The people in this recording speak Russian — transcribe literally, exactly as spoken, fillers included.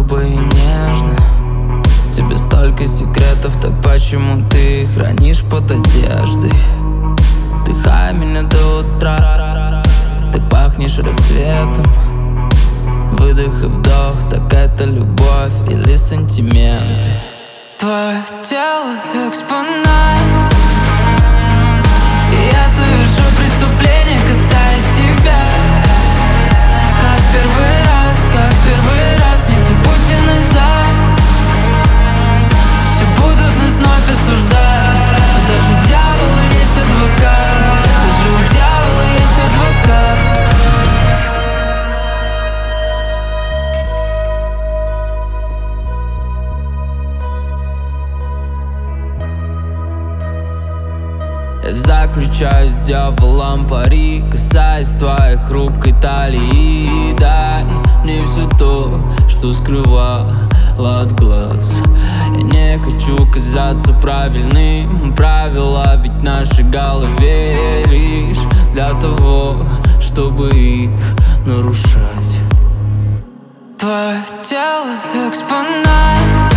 грубо и нежно. В тебе столько секретов, так почему ты их хранишь под одеждой? Вдыхай меня до утра, ты пахнешь рассветом. Выдох и вдох, так это любовь или сантименты? Твое тело экспонат, и я совершу преступление, касаясь тебя. Как первый раз, как первый раз, нету пути назад. Все будут нас вновь осуждать, но даже у дьявола есть адвокат. Даже у дьявола есть адвокат. Я заключаю с дьяволом пари, касаясь твоей хрупкой талии. Дай мне все то, что скрывала от глаз. Я не хочу казаться правильным. Правила ведь в нашей голове лишь для того, чтобы их нарушать. Твое тело экспонат,